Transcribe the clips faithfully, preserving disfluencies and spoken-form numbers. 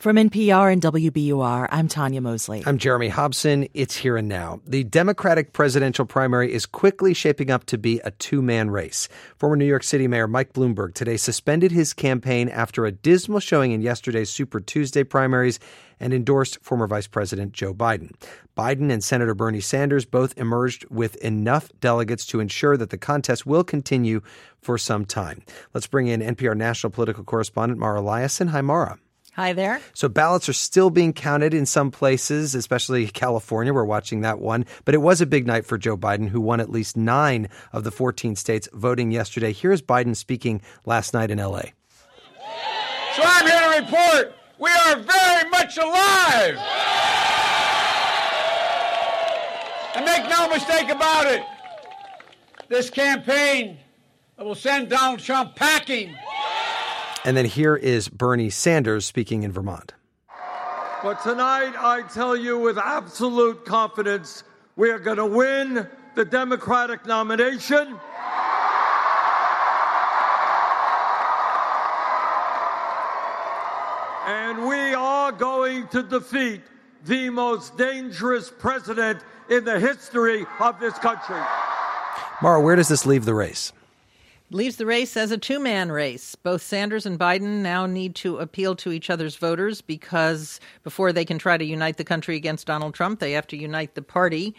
From N P R and W B U R, I'm Tanya Mosley. I'm Jeremy Hobson. It's Here and Now. The Democratic presidential primary is quickly shaping up to be a two-man race. Former New York City Mayor Mike Bloomberg today suspended his campaign after a dismal showing in yesterday's Super Tuesday primaries and endorsed former Vice President Joe Biden. Biden and Senator Bernie Sanders both emerged with enough delegates to ensure that the contest will continue for some time. Let's bring in N P R national political correspondent Mara Liasson. Hi, Mara. Hi there. So ballots are still being counted in some places, especially California. We're watching that one. But it was a big night for Joe Biden, who won at least nine of the fourteen states voting yesterday. Here's Biden speaking last night in L A. So I'm here to report we are very much alive. And make no mistake about it, this campaign will send Donald Trump packing. And then here is Bernie Sanders speaking in Vermont. But tonight, I tell you with absolute confidence, we are going to win the Democratic nomination. And we are going to defeat the most dangerous president in the history of this country. Mara, where does this leave the race? Leaves the race as a two-man race. Both Sanders and Biden now need to appeal to each other's voters because before they can try to unite the country against Donald Trump, they have to unite the party.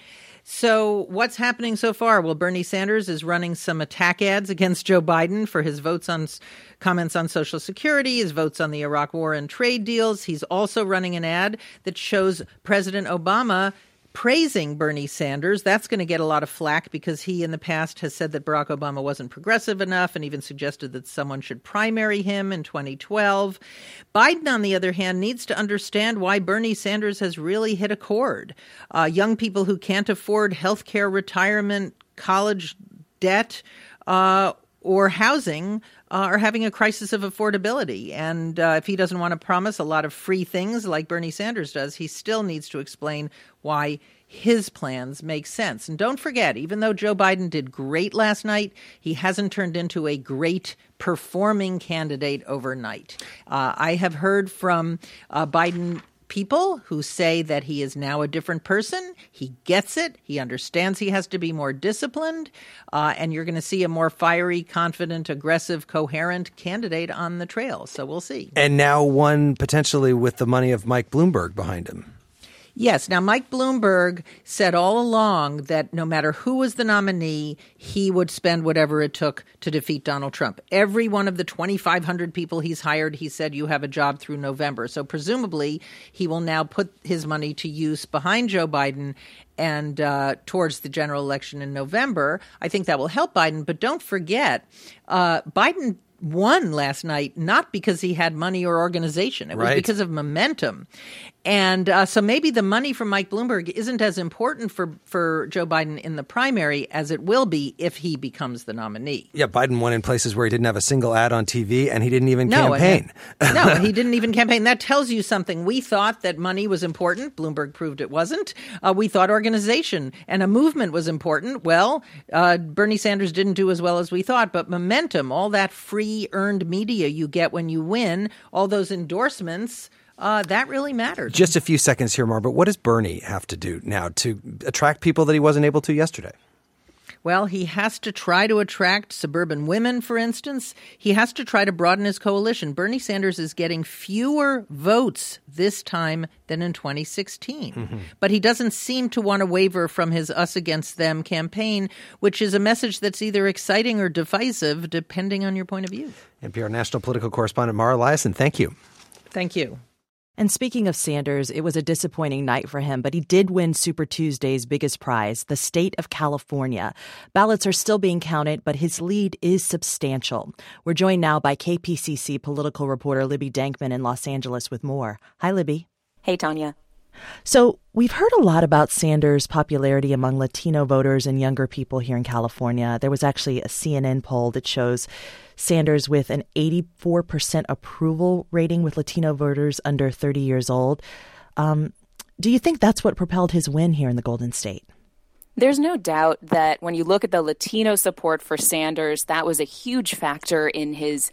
So what's happening so far? Well, Bernie Sanders is running some attack ads against Joe Biden for his votes on comments on Social Security, his votes on the Iraq War and trade deals. He's also running an ad that shows President Obama praising Bernie Sanders. That's going to get a lot of flack because he in the past has said that Barack Obama wasn't progressive enough and even suggested that someone should primary him in twenty twelve. Biden, on the other hand, needs to understand why Bernie Sanders has really hit a chord. Uh, young people who can't afford health care, retirement, college debt, uh, or housing uh, are having a crisis of affordability. And uh, if he doesn't want to promise a lot of free things like Bernie Sanders does, he still needs to explain why his plans make sense. And don't forget, even though Joe Biden did great last night, he hasn't turned into a great performing candidate overnight. Uh, I have heard from uh, Biden people who say that he is now a different person. He gets it. He understands he has to be more disciplined. Uh, and you're going to see a more fiery, confident, aggressive, coherent candidate on the trail. So we'll see. And now one potentially with the money of Mike Bloomberg behind him. Yes. Now, Mike Bloomberg said all along that no matter who was the nominee, he would spend whatever it took to defeat Donald Trump. Every one of the twenty-five hundred people he's hired, he said, you have a job through November. So presumably he will now put his money to use behind Joe Biden and uh, towards the general election in November. I think that will help Biden. But don't forget, uh, Biden won last night, not because he had money or organization. It was right. because of momentum. And uh, so maybe the money from Mike Bloomberg isn't as important for, for Joe Biden in the primary as it will be if he becomes the nominee. Yeah, Biden won in places where he didn't have a single ad on T V and he didn't even no, campaign. And, no, he didn't even campaign. That tells you something. We thought that money was important. Bloomberg proved it wasn't. Uh, we thought organization and a movement was important. Well, uh, Bernie Sanders didn't do as well as we thought, but momentum, all that free earned media you get when you win, all those endorsements, Uh, that really mattered. Just a few seconds here, Mar, but what does Bernie have to do now to attract people that he wasn't able to yesterday? Well, he has to try to attract suburban women, for instance. He has to try to broaden his coalition. Bernie Sanders is getting fewer votes this time than in twenty sixteen. Mm-hmm. But he doesn't seem to want to waver from his us against them campaign, which is a message that's either exciting or divisive, depending on your point of view. N P R national political correspondent Mara Liasson, thank you. Thank you. And speaking of Sanders, it was a disappointing night for him, but he did win Super Tuesday's biggest prize, the state of California. Ballots are still being counted, but his lead is substantial. We're joined now by K P C C political reporter Libby Dankman in Los Angeles with more. Hi, Libby. Hey, Tanya. So we've heard a lot about Sanders' popularity among Latino voters and younger people here in California. There was actually a C N N poll that shows Sanders with an eighty-four percent approval rating with Latino voters under thirty years old. Um, do you think that's what propelled his win here in the Golden State? There's no doubt that when you look at the Latino support for Sanders, that was a huge factor in his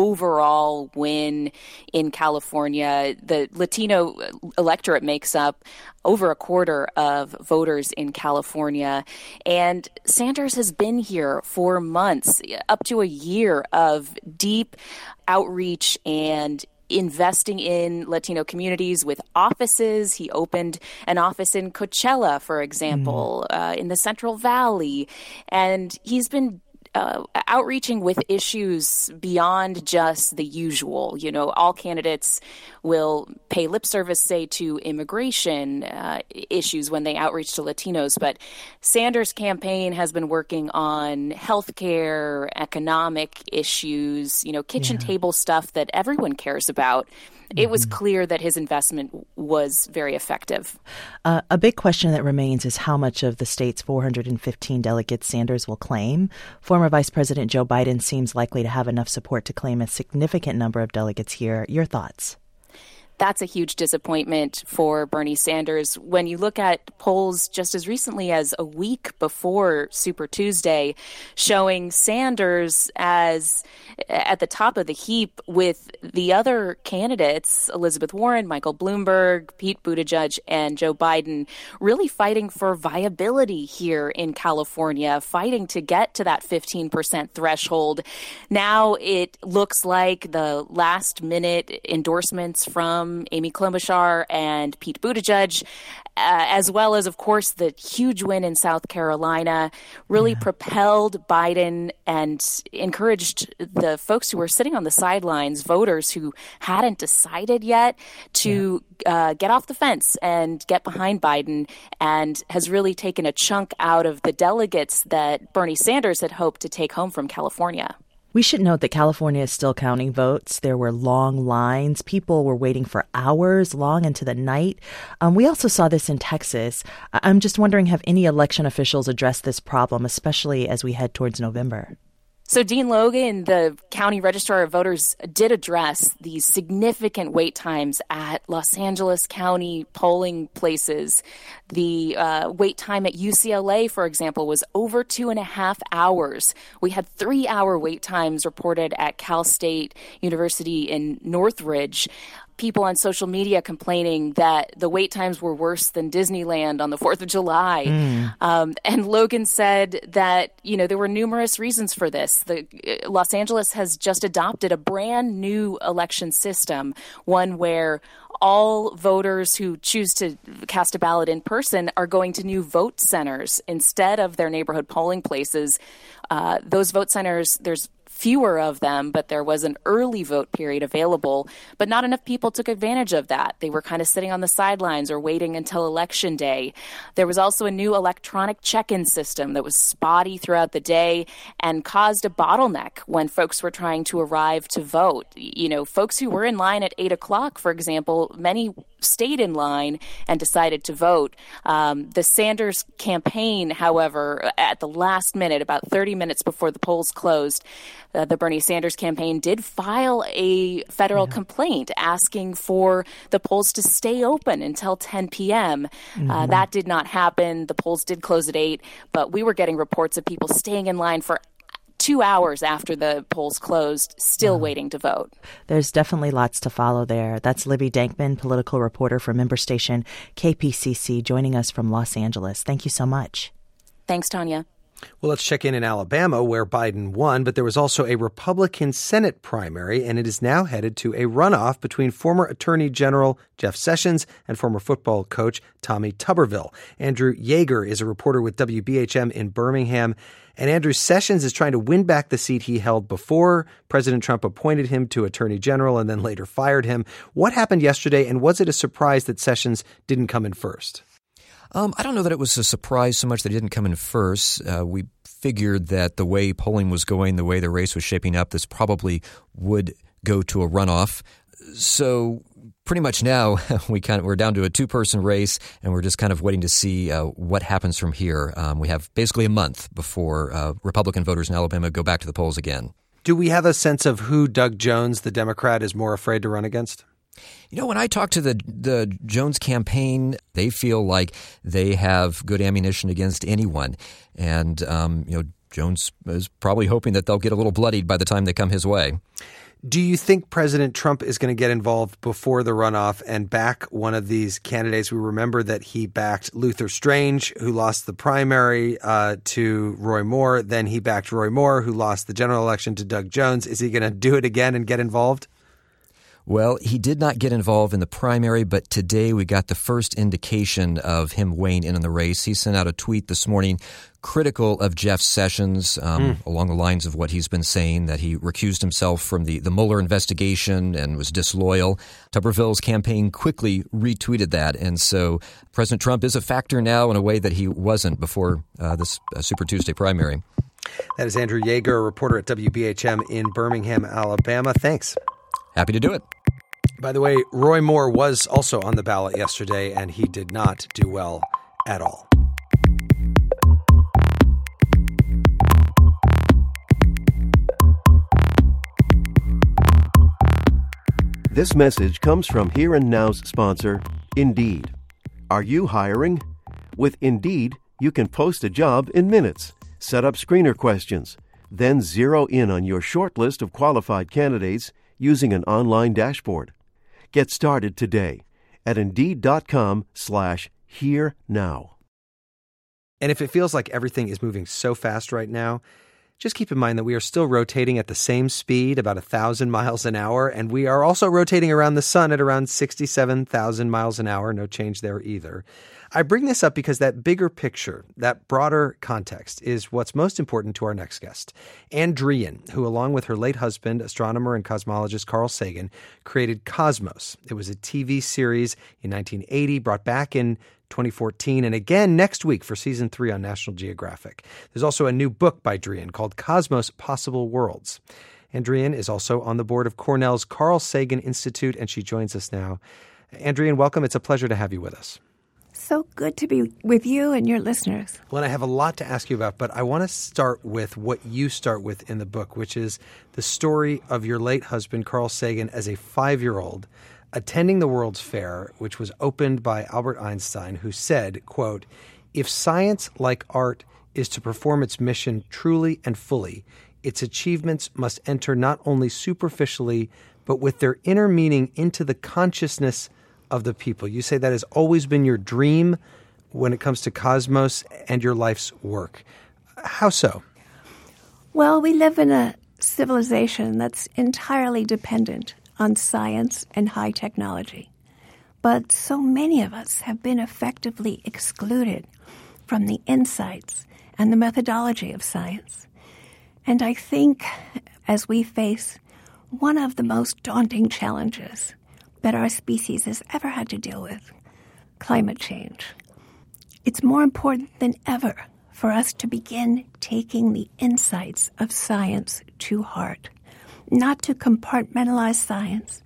overall win in California. The Latino electorate makes up over a quarter of voters in California. And Sanders has been here for months, up to a year of deep outreach and investing in Latino communities with offices. He opened an office in Coachella, for example, mm. uh, in the Central Valley. And he's been Uh, outreaching with issues beyond just the usual. You know, all candidates will pay lip service, say, to immigration uh, issues when they outreach to Latinos. But Sanders' campaign has been working on healthcare, economic issues, you know, kitchen yeah. table stuff that everyone cares about. It was clear that his investment was very effective. Uh, a big question that remains is how much of the state's four hundred fifteen delegates Sanders will claim. Former Vice President Joe Biden seems likely to have enough support to claim a significant number of delegates here. Your thoughts? That's a huge disappointment for Bernie Sanders. When you look at polls just as recently as a week before Super Tuesday, showing Sanders as at the top of the heap with the other candidates, Elizabeth Warren, Michael Bloomberg, Pete Buttigieg, and Joe Biden, really fighting for viability here in California, fighting to get to that fifteen percent threshold. Now it looks like the last minute endorsements from Amy Klobuchar and Pete Buttigieg, uh, as well as, of course, the huge win in South Carolina, really yeah. propelled Biden and encouraged the folks who were sitting on the sidelines, voters who hadn't decided yet, to yeah. uh, get off the fence and get behind Biden, and has really taken a chunk out of the delegates that Bernie Sanders had hoped to take home from California. We should note that California is still counting votes. There were long lines. People were waiting for hours, long into the night. Um, we also saw this in Texas. I'm just wondering, have any election officials addressed this problem, especially as we head towards November? So Dean Logan, the county registrar of voters, did address these significant wait times at Los Angeles County polling places. The uh, wait time at U C L A, for example, was over two and a half hours. We had three-hour wait times reported at Cal State University in Northridge. People on social media complaining that the wait times were worse than Disneyland on the fourth of July. Mm. Um, and Logan said that, you know, there were numerous reasons for this. The, uh, Los Angeles has just adopted a brand new election system, one where all voters who choose to cast a ballot in person are going to new vote centers instead of their neighborhood polling places. Uh, those vote centers, there's fewer of them, but there was an early vote period available, but not enough people took advantage of that. They were kind of sitting on the sidelines or waiting until election day. There was also a new electronic check-in system that was spotty throughout the day and caused a bottleneck when folks were trying to arrive to vote. You know, folks who were in line at eight o'clock, for example, many stayed in line and decided to vote. Um, the Sanders campaign, however, at the last minute, about thirty minutes before the polls closed, uh, the Bernie Sanders campaign did file a federal yeah. complaint asking for the polls to stay open until ten p.m. Mm-hmm. Uh, that did not happen. The polls did close at eight, but we were getting reports of people staying in line for two hours after the polls closed, still wow. waiting to vote. There's definitely lots to follow there. That's Libby Dankman, political reporter for member station K P C C, joining us from Los Angeles. Thank you so much. Thanks, Tanya. Well, let's check in in Alabama, where Biden won, but there was also a Republican Senate primary, and it is now headed to a runoff between former Attorney General Jeff Sessions and former football coach Tommy Tuberville. Andrew Yeager is a reporter with W B H M in Birmingham. And Andrew, Sessions is trying to win back the seat he held before President Trump appointed him to Attorney General and then later fired him. What happened yesterday, and was it a surprise that Sessions didn't come in first? Um, I don't know that it was a surprise so much that he didn't come in first. Uh, we figured that the way polling was going, the way the race was shaping up, this probably would go to a runoff. So pretty much now we kind of we're down to a two-person race, and we're just kind of waiting to see uh, what happens from here. Um, we have basically a month before uh, Republican voters in Alabama go back to the polls again. Do we have a sense of who Doug Jones, the Democrat, is more afraid to run against? You know, when I talk to the the Jones campaign, they feel like they have good ammunition against anyone. And, um, you know, Jones is probably hoping that they'll get a little bloodied by the time they come his way. Do you think President Trump is going to get involved before the runoff and back one of these candidates? We remember that he backed Luther Strange, who lost the primary uh, to Roy Moore. Then he backed Roy Moore, who lost the general election to Doug Jones. Is he going to do it again and get involved? Well, he did not get involved in the primary, but today we got the first indication of him weighing in on the race. He sent out a tweet this morning critical of Jeff Sessions, um, mm. along the lines of what he's been saying, that he recused himself from the, the Mueller investigation and was disloyal. Tuberville's campaign quickly retweeted that. And so President Trump is a factor now in a way that he wasn't before uh, this uh, Super Tuesday primary. That is Andrew Yeager, a reporter at W B H M in Birmingham, Alabama. Thanks. Happy to do it. By the way, Roy Moore was also on the ballot yesterday, and he did not do well at all. This message comes from Here and Now's sponsor, Indeed. Are you hiring? With Indeed, you can post a job in minutes, set up screener questions, then zero in on your short list of qualified candidates using an online dashboard. Get started today at Indeed.com slash Here Now. And if it feels like everything is moving so fast right now, just keep in mind that we are still rotating at the same speed, about one thousand miles an hour, and we are also rotating around the sun at around sixty-seven thousand miles an hour. No change there either. I bring this up because that bigger picture, that broader context, is what's most important to our next guest. Ann Druyan, who along with her late husband, astronomer and cosmologist Carl Sagan, created Cosmos. It was a T V series in nineteen eighty, brought back in twenty fourteen, and again next week for season three on National Geographic. There's also a new book by Druyan called Cosmos: Possible Worlds. Ann Druyan is also on the board of Cornell's Carl Sagan Institute, and she joins us now. Ann Druyan, welcome. It's a pleasure to have you with us. So good to be with you and your listeners. Well, and I have a lot to ask you about, but I want to start with what you start with in the book, which is the story of your late husband, Carl Sagan, as a five-year-old attending the World's Fair, which was opened by Albert Einstein, who said, quote, "If science, like art, is to perform its mission truly and fully, its achievements must enter not only superficially, but with their inner meaning into the consciousness of the people." You say that has always been your dream when it comes to Cosmos and your life's work. How so? Well, we live in a civilization that's entirely dependent on science and high technology. But so many of us have been effectively excluded from the insights and the methodology of science. And I think as we face one of the most daunting challenges that our species has ever had to deal with, climate change, it's more important than ever for us to begin taking the insights of science to heart, not to compartmentalize science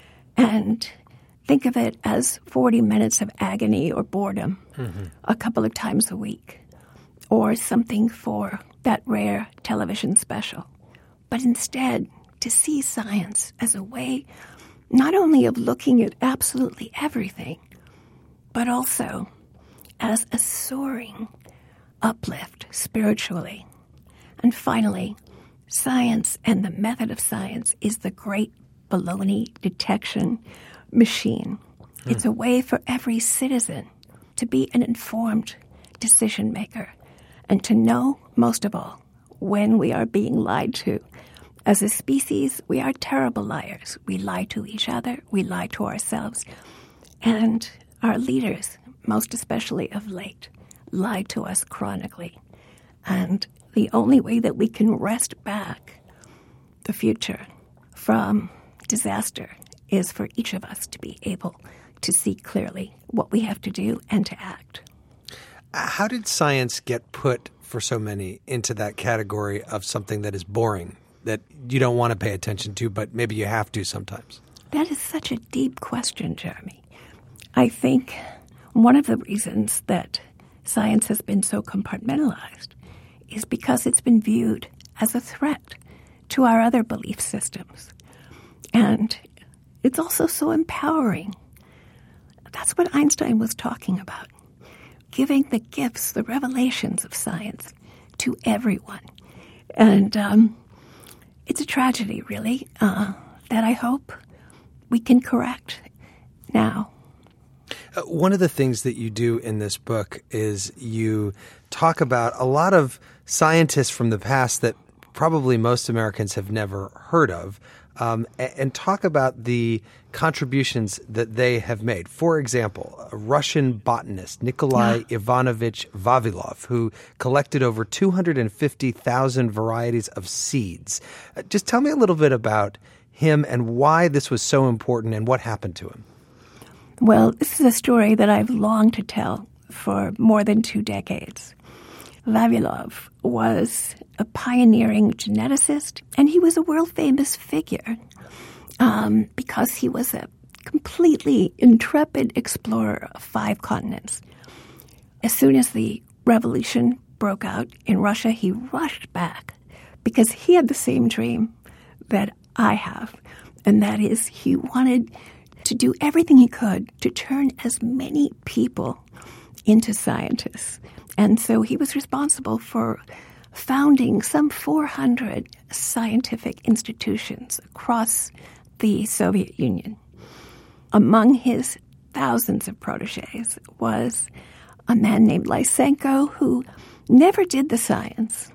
and think of it as forty minutes of agony or boredom mm-hmm. a couple of times a week, or something for that rare television special, but instead to see science as a way not only of looking at absolutely everything, but also as a soaring uplift spiritually. And finally, science and the method of science is the great baloney detection machine. Hmm. It's a way for every citizen to be an informed decision maker and to know, most of all, when we are being lied to. As a species, we are terrible liars. We lie to each other, we lie to ourselves, and our leaders, most especially of late, lie to us chronically. And the only way that we can wrest back the future from disaster is for each of us to be able to see clearly what we have to do and to act. How did science get put, for so many, into that category of something that is boring, that you don't want to pay attention to, but maybe you have to sometimes? That is such a deep question, Jeremy. I think one of the reasons that science has been so compartmentalized is because it's been viewed as a threat to our other belief systems. And it's also so empowering. That's what Einstein was talking about, giving the gifts, the revelations of science to everyone. And um, it's a tragedy, really, uh, that I hope we can correct now. Uh, one of the things that you do in this book is you talk about a lot of scientists from the past that probably most Americans have never heard of, um, and, and talk about the contributions that they have made. For example, a Russian botanist, Nikolai yeah. Ivanovich Vavilov, who collected over two hundred fifty thousand varieties of seeds. Uh, just tell me a little bit about him and why this was so important and what happened to him. Well, this is a story that I've longed to tell for more than two decades. Vavilov was a pioneering geneticist, and he was a world-famous figure um, because he was a completely intrepid explorer of five continents. As soon as the revolution broke out in Russia, he rushed back because he had the same dream that I have, and that is he wanted to do everything he could to turn as many people into scientists. And so he was responsible for founding some four hundred scientific institutions across the Soviet Union. Among his thousands of protégés was a man named Lysenko, who never did the science,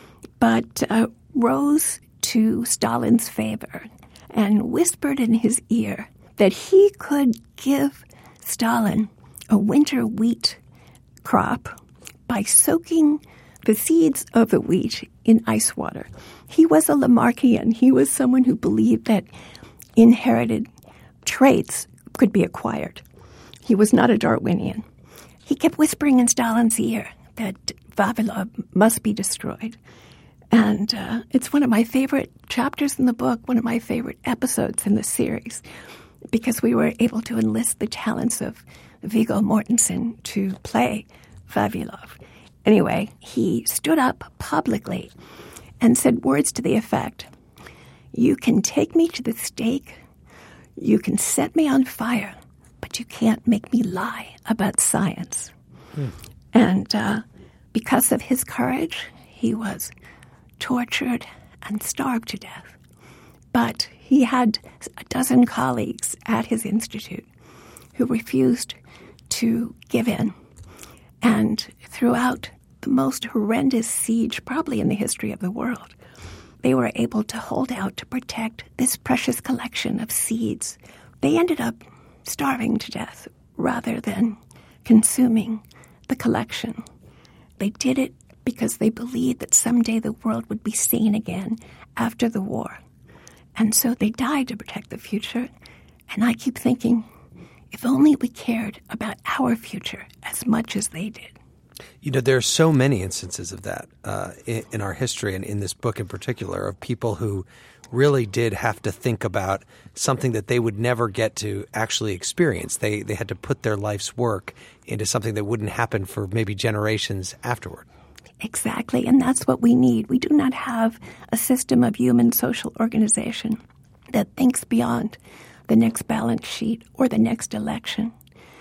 but uh, rose to Stalin's favor and whispered in his ear that he could give Stalin a winter wheat crop by soaking the seeds of the wheat in ice water. He was a Lamarckian. He was someone who believed that inherited traits could be acquired. He was not a Darwinian. He kept whispering in Stalin's ear that Vavilov must be destroyed. And uh, it's one of my favorite chapters in the book, one of my favorite episodes in the series, because we were able to enlist the talents of Viggo Mortensen to play Vavilov. Anyway, he stood up publicly and said words to the effect, "You can take me to the stake, you can set me on fire, but you can't make me lie about science." Hmm. And uh, because of his courage, he was tortured and starved to death. But he had a dozen colleagues at his institute who refused to give in. And throughout the most horrendous siege probably in the history of the world, they were able to hold out to protect this precious collection of seeds. They ended up starving to death rather than consuming the collection. They did it because they believed that someday the world would be sane again after the war. And so they died to protect the future. And I keep thinking, if only we cared about our future as much as they did. You know, there are so many instances of that uh, in, in our history, and in this book in particular, of people who really did have to think about something that they would never get to actually experience. They they had to put their life's work into something that wouldn't happen for maybe generations afterward. Exactly, and that's what we need. We do not have a system of human social organization that thinks beyond the next balance sheet or the next election.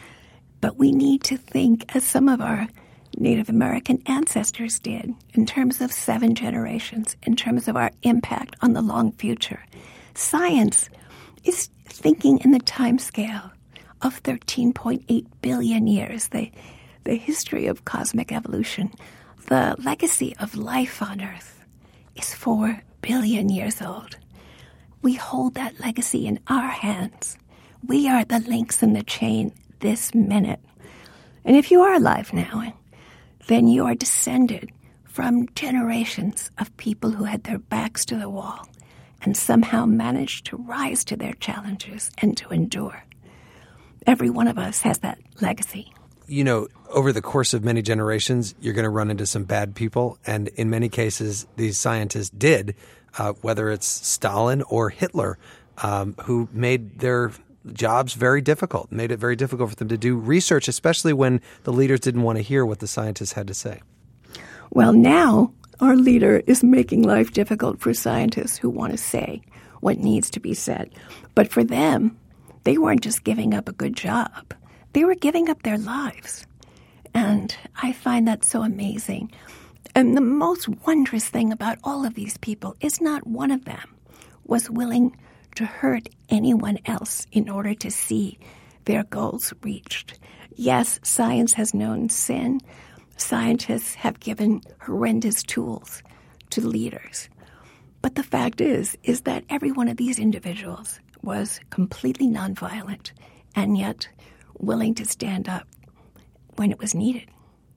But we need to think, as some of our Native American ancestors did, in terms of seven generations, in terms of our impact on the long future. Science is thinking in the time scale of thirteen point eight billion years, the, the history of cosmic evolution. The legacy of life on Earth is four billion years old. We hold that legacy in our hands. We are the links in the chain this minute. And if you are alive now, then you are descended from generations of people who had their backs to the wall and somehow managed to rise to their challenges and to endure. Every one of us has that legacy. You know, over the course of many generations, you're going to run into some bad people. And in many cases, these scientists did, uh, whether it's Stalin or Hitler, um, who made their jobs very difficult, made it very difficult for them to do research, especially when the leaders didn't want to hear what the scientists had to say. Well, now our leader is making life difficult for scientists who want to say what needs to be said. But for them, they weren't just giving up a good job. They were giving up their lives. And I find that so amazing. And the most wondrous thing about all of these people is not one of them was willing to hurt anyone else in order to see their goals reached. Yes, science has known sin. Scientists have given horrendous tools to leaders. But the fact is, is that every one of these individuals was completely nonviolent and yet willing to stand up when it was needed.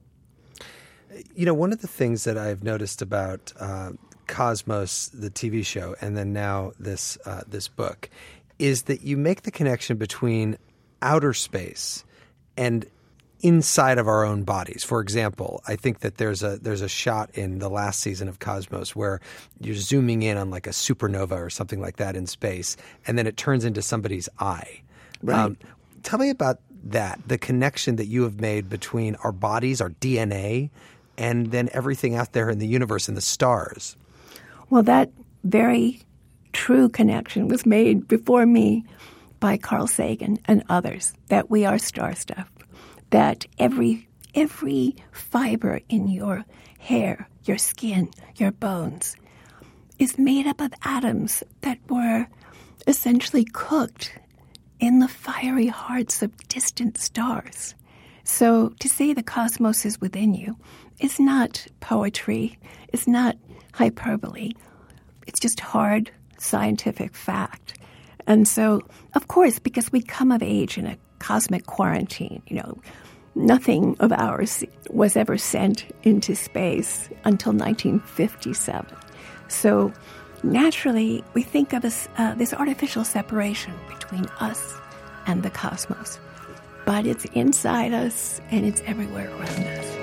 You know, one of the things that I've noticed about uh, Cosmos, the T V show, and then now this uh, this book, is that you make the connection between outer space and inside of our own bodies. For example, I think that there's a there's a shot in the last season of Cosmos where you're zooming in on like a supernova or something like that in space, and then it turns into somebody's eye. Right. Um, tell me about that, the connection that you have made between our bodies, our D N A, and then everything out there in the universe and the stars. Well, that very true connection was made before me by Carl Sagan and others, that we are star stuff, that every every fiber in your hair, your skin, your bones is made up of atoms that were essentially cooked in the fiery hearts of distant stars. So to say the cosmos is within you is not poetry, it's not hyperbole. It's just hard scientific fact. And so, of course, because we come of age in a cosmic quarantine, you know, nothing of ours was ever sent into space until nineteen fifty-seven. So naturally, we think of this, uh, this artificial separation between us and the cosmos. But it's inside us and it's everywhere around us.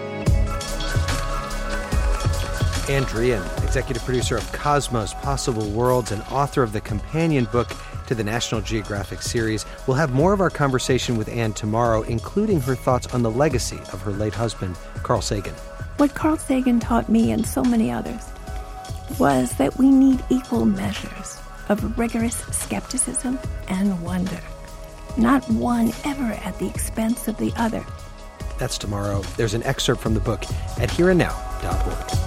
Ann Druyan, executive producer of Cosmos, Possible Worlds, and author of the companion book to the National Geographic series. We'll have more of our conversation with Ann tomorrow, including her thoughts on the legacy of her late husband, Carl Sagan. What Carl Sagan taught me and so many others was that we need equal measures of rigorous skepticism and wonder, not one ever at the expense of the other. That's tomorrow. There's an excerpt from the book at here and now dot org.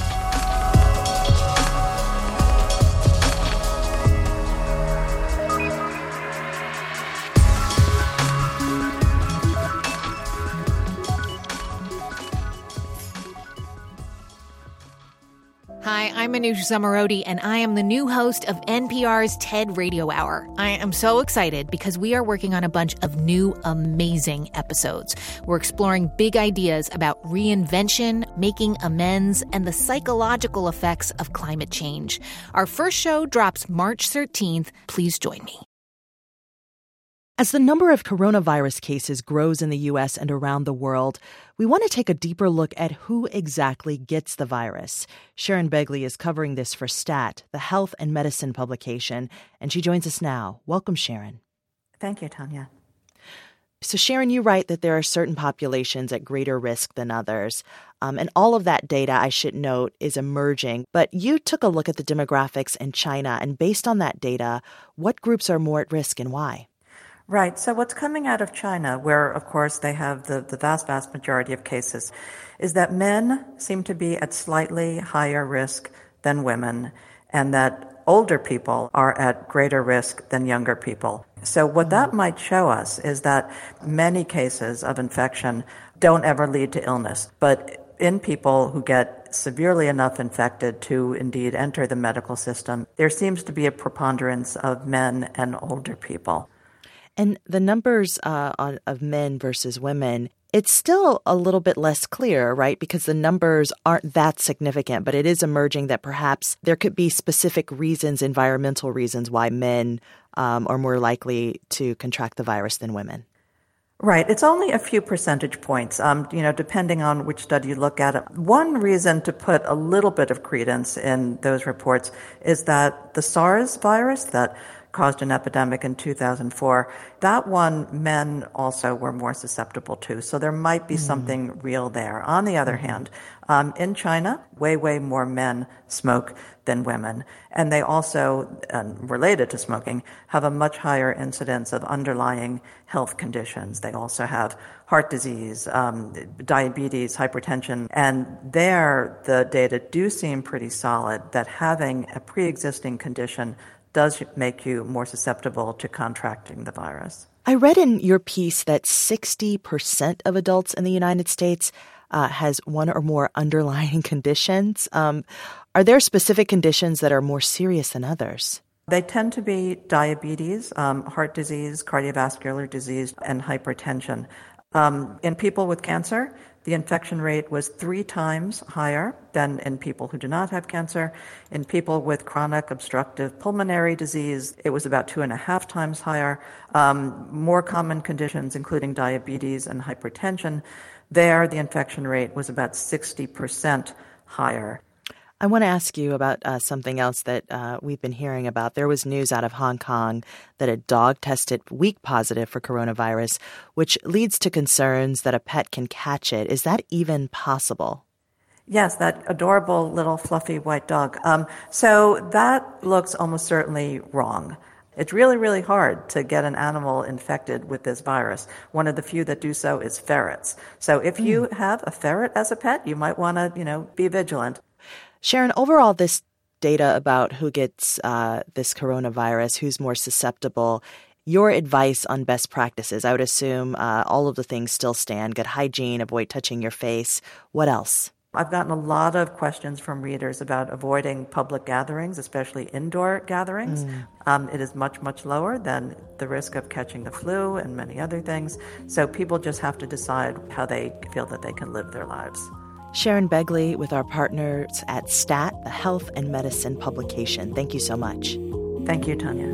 Hi, I'm Manoush Zomorodi, and I am the new host of N P R's TED Radio Hour. I am so excited because we are working on a bunch of new, amazing episodes. We're exploring big ideas about reinvention, making amends, and the psychological effects of climate change. Our first show drops March thirteenth. Please join me. As the number of coronavirus cases grows in the U S and around the world, we want to take a deeper look at who exactly gets the virus. Sharon Begley is covering this for STAT, the health and medicine publication, and she joins us now. Welcome, Sharon. Thank you, Tanya. So, Sharon, you write that there are certain populations at greater risk than others. Um, and all of that data, I should note, is emerging. But you took a look at the demographics in China, and based on that data, what groups are more at risk and why? Right. So what's coming out of China, where, of course, they have the, the vast, vast majority of cases, is that men seem to be at slightly higher risk than women, and that older people are at greater risk than younger people. So what that might show us is that many cases of infection don't ever lead to illness, but in people who get severely enough infected to indeed enter the medical system, there seems to be a preponderance of men and older people. And the numbers uh, on, of men versus women, it's still a little bit less clear, right? Because the numbers aren't that significant, but it is emerging that perhaps there could be specific reasons, environmental reasons, why men um, are more likely to contract the virus than women. Right. It's only a few percentage points, um, you know, depending on which study you look at. One reason to put a little bit of credence in those reports is that the SARS virus that caused an epidemic in two thousand four. That one, men also were more susceptible to. So there might be mm. something real there. On the other mm-hmm. hand, um, in China, way, way more men smoke than women. And they also, uh, related to smoking, have a much higher incidence of underlying health conditions. They also have heart disease, um, diabetes, hypertension. And there, the data do seem pretty solid that having a pre-existing condition does make you more susceptible to contracting the virus. I read in your piece that sixty percent of adults in the United States uh, has one or more underlying conditions. Um, are there specific conditions that are more serious than others? They tend to be diabetes, um, heart disease, cardiovascular disease, and hypertension. Um, in people with cancer, the infection rate was three times higher than in people who do not have cancer. In people with chronic obstructive pulmonary disease, it was about two and a half times higher. Um, more common conditions, including diabetes and hypertension, there the infection rate was about sixty percent higher. I want to ask you about uh, something else that uh, we've been hearing about. There was news out of Hong Kong that a dog tested weak positive for coronavirus, which leads to concerns that a pet can catch it. Is that even possible? Yes, that adorable little fluffy white dog. Um, so that looks almost certainly wrong. It's really, really hard to get an animal infected with this virus. One of the few that do so is ferrets. So if mm. you have a ferret as a pet, you might want to, you know, be vigilant. Sharon, overall, this data about who gets uh, this coronavirus, who's more susceptible, your advice on best practices, I would assume uh, all of the things still stand. Good hygiene, avoid touching your face. What else? I've gotten a lot of questions from readers about avoiding public gatherings, especially indoor gatherings. Mm. Um, it is much, much lower than the risk of catching the flu and many other things. So people just have to decide how they feel that they can live their lives. Sharon Begley with our partners at STAT, the Health and Medicine publication. Thank you so much. Thank you, Tanya.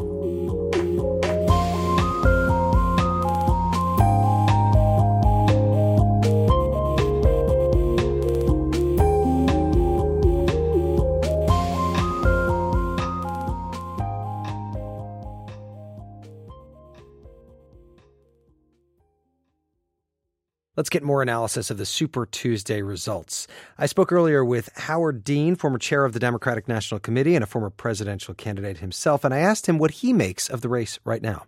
Let's get more analysis of the Super Tuesday results. I spoke earlier with Howard Dean, former chair of the Democratic National Committee and a former presidential candidate himself, and I asked him what he makes of the race right now.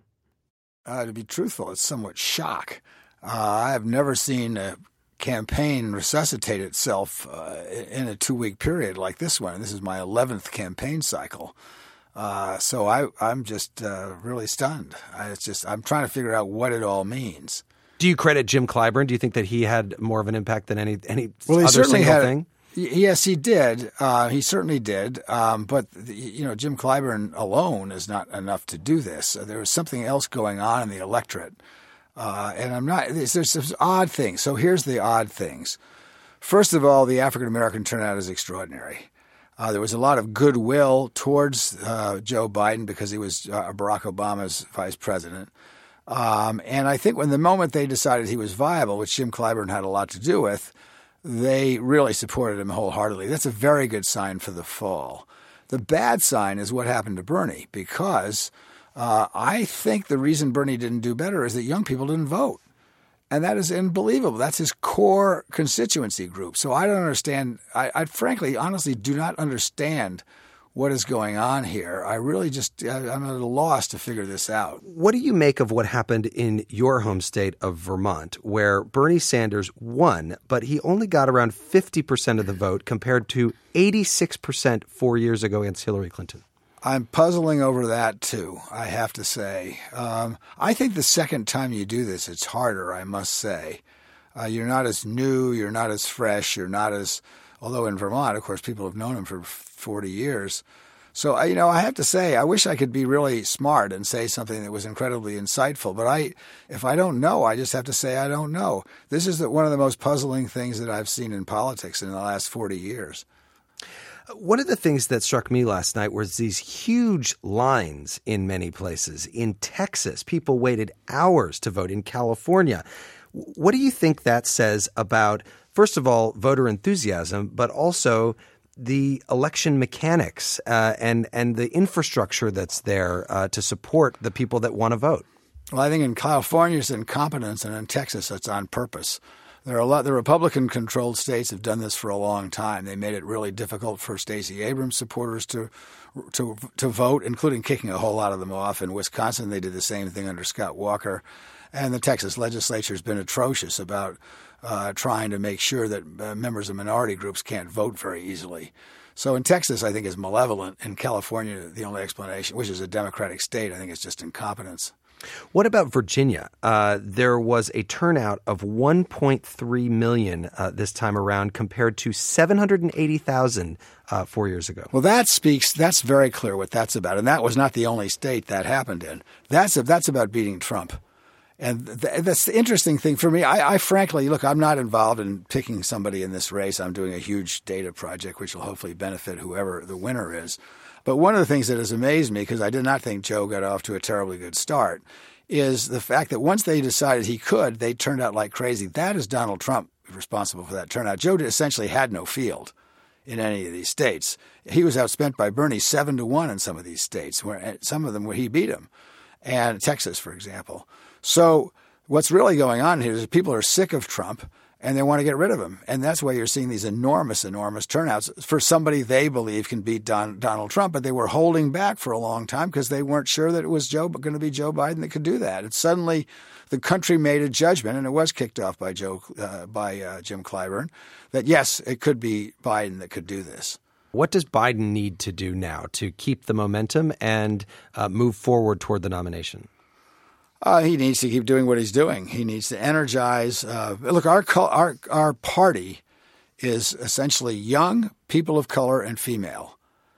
Uh, to be truthful, it's somewhat shock. Uh, I have never seen a campaign resuscitate itself uh, in a two-week period like this one. This is my eleventh campaign cycle. Uh, so I, I'm just uh, really stunned. I, it's just I'm trying to figure out what it all means. Do you credit Jim Clyburn? Do you think that he had more of an impact than any any well, he other certainly single had, thing? Yes, he did. Uh, he certainly did. Um, but, you know, Jim Clyburn alone is not enough to do this. There was something else going on in the electorate. Uh, and I'm not – there's, there's some odd things. So here's the odd things. First of all, the African-American turnout is extraordinary. Uh, there was a lot of goodwill towards uh, Joe Biden because he was uh, Barack Obama's vice president. Um, and I think when the moment they decided he was viable, which Jim Clyburn had a lot to do with, they really supported him wholeheartedly. That's a very good sign for the fall. The bad sign is what happened to Bernie, because uh, I think the reason Bernie didn't do better is that young people didn't vote. And that is unbelievable. That's his core constituency group. So I don't understand. I, I frankly, honestly, do not understand what is going on here. I really just, I'm at a loss to figure this out. What do you make of what happened in your home state of Vermont, where Bernie Sanders won, but he only got around fifty percent of the vote compared to eighty-six percent four years ago against Hillary Clinton? I'm puzzling over that, too, I have to say. Um, I think the second time you do this, it's harder, I must say. Uh, you're not as new, you're not as fresh, you're not as – although in Vermont, of course, people have known him for forty years. So, you know, I have to say, I wish I could be really smart and say something that was incredibly insightful. But I, if I don't know, I just have to say I don't know. This is the, one of the most puzzling things that I've seen in politics in the last forty years. One of the things that struck me last night was these huge lines in many places. In Texas, people waited hours to vote. In California, what do you think that says about, first of all, voter enthusiasm, but also the election mechanics uh, and and the infrastructure that's there uh, to support the people that want to vote? Well, I think in California it's incompetence, and in Texas it's on purpose. There are a lot. The Republican-controlled states have done this for a long time. They made it really difficult for Stacey Abrams supporters to to to vote, including kicking a whole lot of them off. In Wisconsin, they did the same thing under Scott Walker, and the Texas legislature has been atrocious about uh, trying to make sure that uh, members of minority groups can't vote very easily. So in Texas, I think is malevolent. In California, the only explanation, which is a Democratic state, I think it's just incompetence. What about Virginia? Uh, there was a turnout of one point three million uh, this time around compared to seven hundred eighty thousand uh, four years ago. Well, that speaks, that's very clear what that's about. And that was not the only state that happened in. That's, a, that's about beating Trump. And th- that's the interesting thing for me. I, I frankly, look, I'm not involved in picking somebody in this race. I'm doing a huge data project, which will hopefully benefit whoever the winner is. But one of the things that has amazed me, because I did not think Joe got off to a terribly good start, is the fact that once they decided he could, they turned out like crazy. That is Donald Trump responsible for that turnout. Joe essentially had no field in any of these states. He was outspent by Bernie seven to one in some of these states, where some of them where he beat him, and Texas, for example. So what's really going on here is people are sick of Trump and they want to get rid of him. And that's why you're seeing these enormous, enormous turnouts for somebody they believe can beat Don, Donald Trump. But they were holding back for a long time because they weren't sure that it was Joe, but going to be Joe Biden that could do that. And suddenly the country made a judgment, and it was kicked off by Joe, uh, by uh, Jim Clyburn, that yes, it could be Biden that could do this. What does Biden need to do now to keep the momentum and uh, move forward toward the nomination? Uh, he needs to keep doing what he's doing. He needs to energize. Uh, look, our our our party is essentially young people of color and female,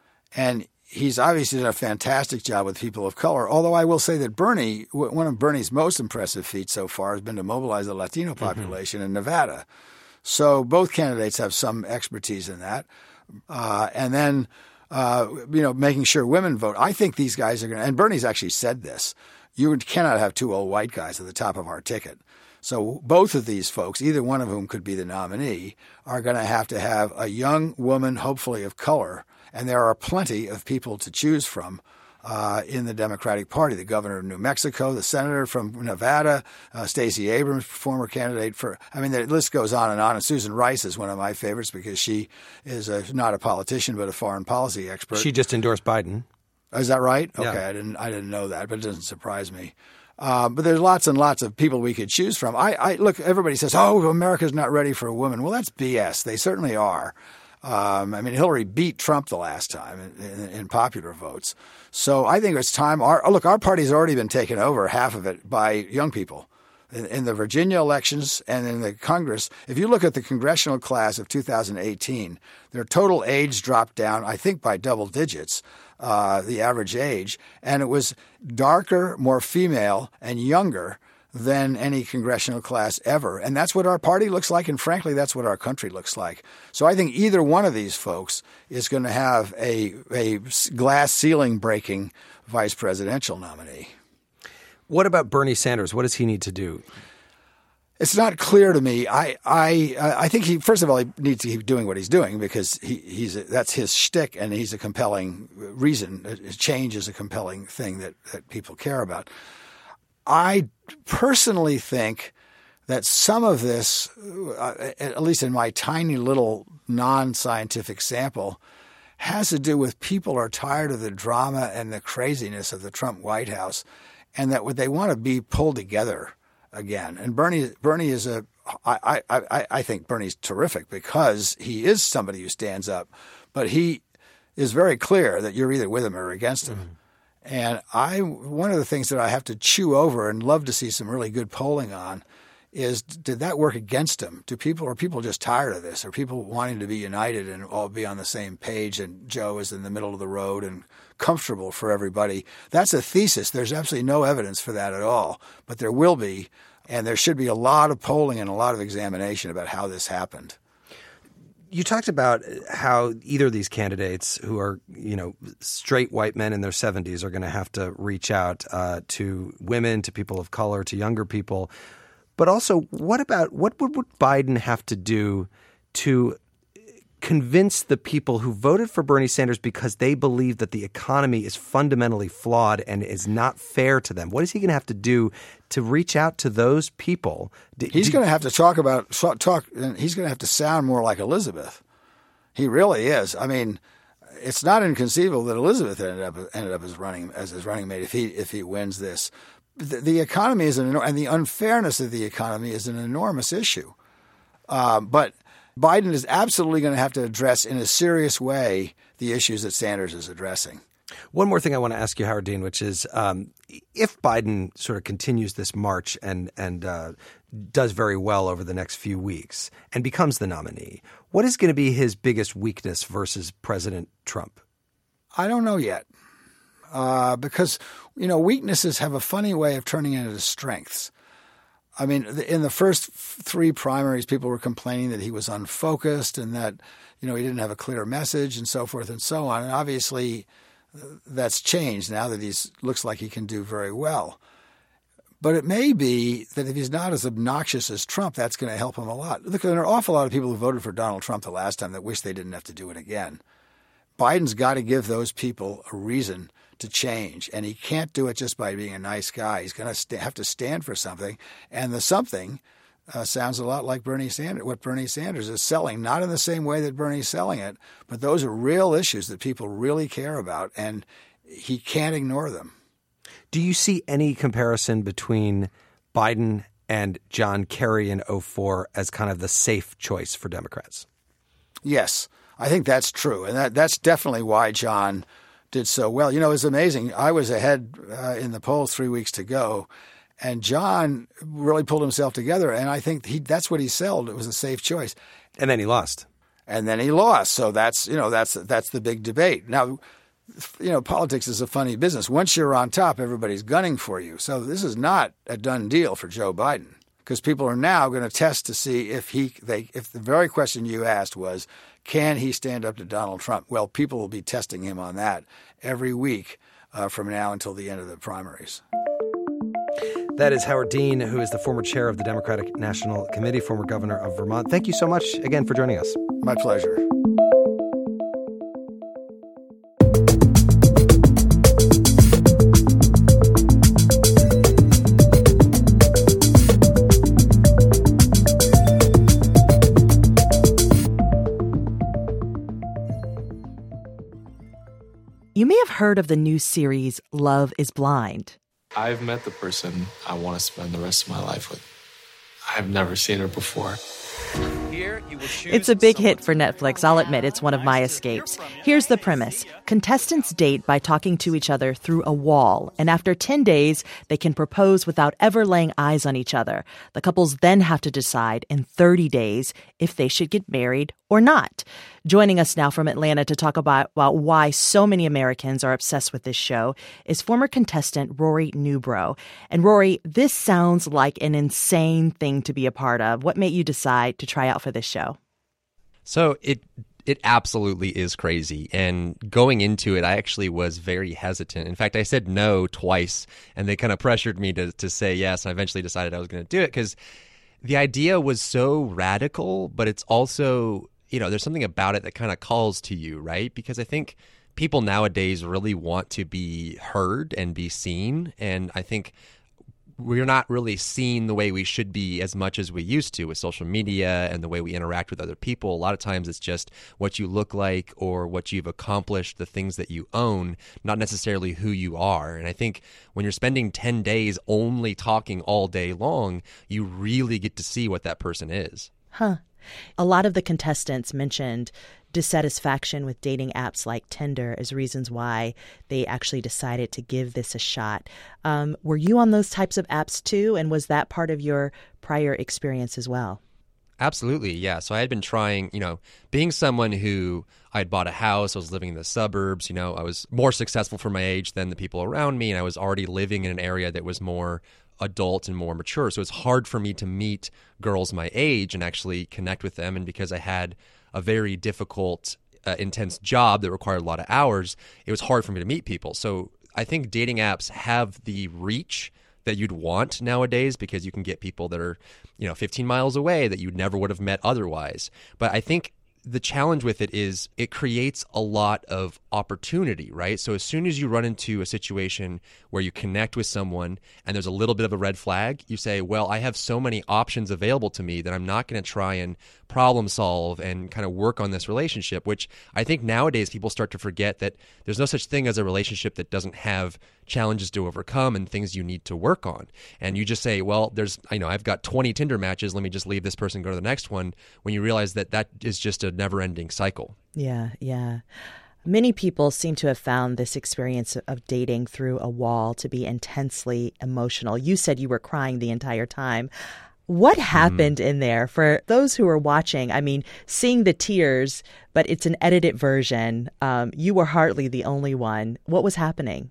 and he's obviously done a fantastic job with people of color. Although I will say that Bernie, one of Bernie's most impressive feats so far has been to mobilize the Latino population mm-hmm. in Nevada. So both candidates have some expertise in that, uh, and then uh, you know making sure women vote. I think these guys are going to, and Bernie's actually said this. You cannot have two old white guys at the top of our ticket. So both of these folks, either one of whom could be the nominee, are going to have to have a young woman, hopefully of color. And there are plenty of people to choose from uh, in the Democratic Party. The governor of New Mexico, the senator from Nevada, uh, Stacey Abrams, former candidate for – I mean, the list goes on and on. And Susan Rice is one of my favorites because she is a, not a politician but a foreign policy expert. She just endorsed Biden. Is that right? Okay, yeah. I didn't. I didn't know that, but it doesn't surprise me. Uh, but there's lots and lots of people we could choose from. I, I look. Everybody says, "Oh, America's not ready for a woman." Well, that's B S. They certainly are. Um, I mean, Hillary beat Trump the last time in, in, in popular votes. So I think it's time. Our look, our party's already been taken over, half of it by young people. In, in the Virginia elections and in the Congress, if you look at the congressional class of two thousand eighteen, their total age dropped down, I think, by double digits. Uh, the average age, and it was darker, more female, and younger than any congressional class ever. And that's what our party looks like, and frankly, that's what our country looks like. So I think either one of these folks is going to have a, a glass ceiling breaking vice presidential nominee. What about Bernie Sanders? What does he need to do? It's not clear to me. I I I think he first of all he needs to keep doing what he's doing because he he's a, that's his shtick and he's a compelling reason. Change is a compelling thing that, that people care about. I personally think that some of this, uh, at least in my tiny little non-scientific sample, has to do with people are tired of the drama and the craziness of the Trump White House, and that what they want to be pulled together again. And Bernie, Bernie is a, I, I, I think Bernie's terrific because he is somebody who stands up, but he is very clear that you're either with him or against him. Mm-hmm. And I, one of the things that I have to chew over and love to see some really good polling on is, did that work against him? Do people, are people just tired of this? Are people wanting to be united and all be on the same page and Joe is in the middle of the road and comfortable for everybody? That's a thesis. There's absolutely no evidence for that at all, but there will be, and there should be a lot of polling and a lot of examination about how this happened. You talked about how either of these candidates who are, you know, straight white men in their seventies are going to have to reach out uh, to women, to people of color, to younger people. But also, what about what would, would Biden have to do to convince the people who voted for Bernie Sanders because they believe that the economy is fundamentally flawed and is not fair to them? What is he going to have to do to reach out to those people? D- he's d- going to have to talk about talk. And he's going to have to sound more like Elizabeth. He really is. I mean, it's not inconceivable that Elizabeth ended up ended up as running as his running mate if he if he wins this. The, the economy is an and the unfairness of the economy is an enormous issue. Uh, but Biden is absolutely going to have to address in a serious way the issues that Sanders is addressing. One more thing I want to ask you, Howard Dean, which is um, if Biden sort of continues this march and and uh, does very well over the next few weeks and becomes the nominee, what is going to be his biggest weakness versus President Trump? I don't know yet uh, because, you know, weaknesses have a funny way of turning into strengths. I mean, in the first three primaries, people were complaining that he was unfocused and that, you know, he didn't have a clear message and so forth and so on. And obviously that's changed now that he looks like he can do very well. But it may be that if he's not as obnoxious as Trump, that's going to help him a lot. Look, there are an awful lot of people who voted for Donald Trump the last time that wish they didn't have to do it again. Biden's got to give those people a reason to change, and he can't do it just by being a nice guy. He's going to st- have to stand for something, and the something uh, sounds a lot like Bernie Sanders, what Bernie Sanders is selling, not in the same way that Bernie's selling it, but those are real issues that people really care about, and he can't ignore them. Do you see any comparison between Biden and John Kerry in oh four as kind of the safe choice for Democrats? Yes, I think that's true, and that, that's definitely why John did so well. You know, it's amazing. I was ahead uh, in the polls three weeks to go, and John really pulled himself together, and I think he that's what he sold. It was a safe choice. And then he lost. And then he lost. So that's, you know, that's that's the big debate. Now, you know, politics is a funny business. Once you're on top, everybody's gunning for you. So this is not a done deal for Joe Biden because people are now going to test to see if he they if the very question you asked was, can he stand up to Donald Trump? Well, people will be testing him on that every week uh, from now until the end of the primaries. That is Howard Dean, who is the former chair of the Democratic National Committee, former governor of Vermont. Thank you so much again for joining us. My pleasure. You may have heard of the new series Love is Blind. I've met the person I want to spend the rest of my life with. I've never seen her before. Here, you will choose it's a big hit for Netflix. I'll admit it's one of my escapes. Here's the premise. Contestants date by talking to each other through a wall, and after ten days, they can propose without ever laying eyes on each other. The couples then have to decide in thirty days if they should get married or not. Joining us now from Atlanta to talk about, about why so many Americans are obsessed with this show is former contestant Rory Newbrough. And Rory, this sounds like an insane thing to be a part of. What made you decide to try out for this show? So it it absolutely is crazy. And going into it, I actually was very hesitant. In fact, I said no twice, and they kind of pressured me to, to say yes. And I eventually decided I was going to do it because the idea was so radical, but it's also, you know, there's something about it that kind of calls to you, right? Because I think people nowadays really want to be heard and be seen. And I think we're not really seen the way we should be as much as we used to with social media and the way we interact with other people. A lot of times it's just what you look like or what you've accomplished, the things that you own, not necessarily who you are. And I think when you're spending ten days only talking all day long, you really get to see what that person is. Huh. A lot of the contestants mentioned dissatisfaction with dating apps like Tinder as reasons why they actually decided to give this a shot. Um, were you on those types of apps too? And was that part of your prior experience as well? Absolutely, yeah. So I had been trying, you know, being someone who I had bought a house, I was living in the suburbs, you know, I was more successful for my age than the people around me, and I was already living in an area that was more adult and more mature. So it's hard for me to meet girls my age and actually connect with them. And because I had a very difficult, uh, intense job that required a lot of hours, it was hard for me to meet people. So I think dating apps have the reach that you'd want nowadays because you can get people that are, you know, fifteen miles away that you never would have met otherwise. But I think the challenge with it is it creates a lot of opportunity, right? So as soon as you run into a situation where you connect with someone and there's a little bit of a red flag, you say, well, I have so many options available to me that I'm not going to try and problem solve and kind of work on this relationship, which I think nowadays people start to forget that there's no such thing as a relationship that doesn't have challenges to overcome and things you need to work on. And you just say, well, there's, I know I've got twenty Tinder matches. Let me just leave this person and go to the next one, when you realize that that is just a never-ending cycle. Yeah, yeah. Many people seem to have found this experience of dating through a wall to be intensely emotional. You said you were crying the entire time. What happened mm. in there for those who are watching? I mean, seeing the tears, but it's an edited version. Um, you were hardly the only one. What was happening?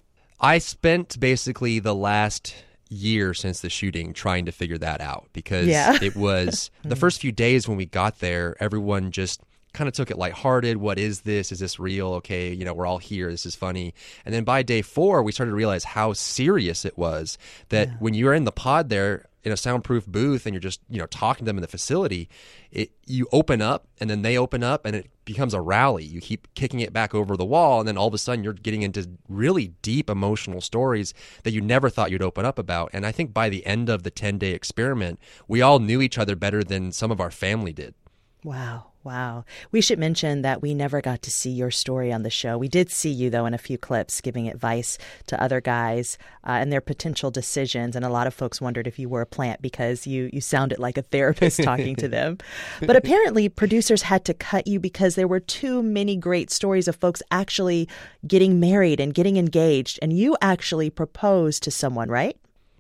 I spent basically the last year since the shooting trying to figure that out, because yeah. it was the first few days when we got there, everyone just kind of took it lighthearted. What is this? Is this real? Okay, you know, we're all here. This is funny. And then by day four, we started to realize how serious it was, that yeah. when you're in the pod there in a soundproof booth and you're just, you know, talking to them in the facility, it you open up and then they open up and it becomes a rally. You keep kicking it back over the wall, and then all of a sudden you're getting into really deep emotional stories that you never thought you'd open up about. And I think by the end of the ten-day experiment, we all knew each other better than some of our family did. Wow. Wow. We should mention that we never got to see your story on the show. We did see you, though, in a few clips giving advice to other guys uh, and their potential decisions. And a lot of folks wondered if you were a plant because you, you sounded like a therapist talking to them. But apparently producers had to cut you because there were too many great stories of folks actually getting married and getting engaged. And you actually proposed to someone, right?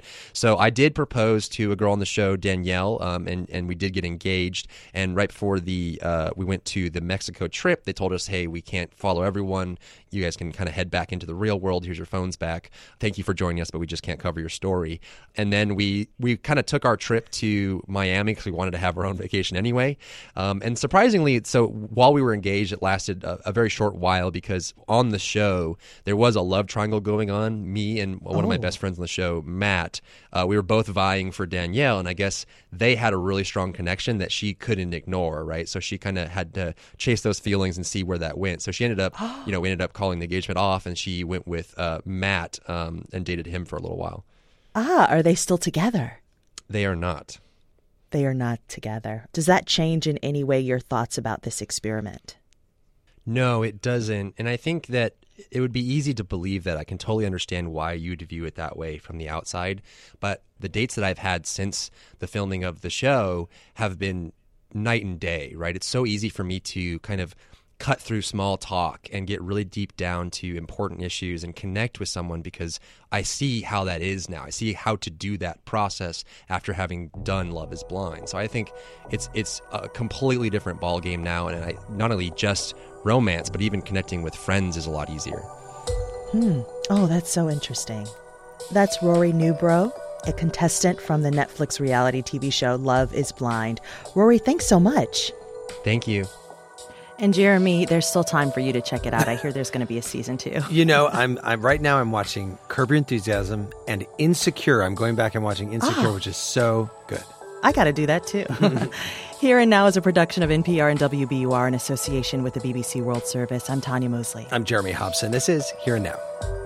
So I did propose to a girl on the show, Danielle, um, and, and we did get engaged. And right before the uh, we went to the Mexico trip, they told us, hey, we can't follow everyone. You guys can kind of head back into the real world. Here's your phones back. Thank you for joining us, but we just can't cover your story. And then we, we kind of took our trip to Miami because we wanted to have our own vacation anyway. Um, and surprisingly, so while we were engaged, it lasted a, a very short while, because on the show, there was a love triangle going on. Me and one oh. of my best friends on the show, Matt, Uh, we were both vying for Danielle, and I guess they had a really strong connection that she couldn't ignore, right? So she kind of had to chase those feelings and see where that went. So she ended up, you know, we ended up calling the engagement off, and she went with uh, Matt um, and dated him for a little while. Ah, are they still together? They are not. They are not together. Does that change in any way your thoughts about this experiment? No, it doesn't. And I think that it would be easy to believe that. I can totally understand why you'd view it that way from the outside. But the dates that I've had since the filming of the show have been night and day, right? It's so easy for me to kind of cut through small talk and get really deep down to important issues and connect with someone, because I see how that is now. I see how to do that process after having done Love is Blind. So I think it's it's a completely different ballgame now, and I not only just romance, but even connecting with friends is a lot easier. Hmm. Oh, that's so interesting. That's Rory Newbrough, a contestant from the Netflix reality T V show Love is Blind. Rory, thanks so much. Thank you. And Jeremy, there's still time for you to check it out. I hear there's going to be a season two. You know, I'm, I'm right now I'm watching Curb Your Enthusiasm and Insecure. I'm going back and watching Insecure, oh. which is so good. I got to do that too. Here and Now is a production of N P R and W B U R in association with the B B C World Service. I'm Tanya Mosley. I'm Jeremy Hobson. This is Here and Now.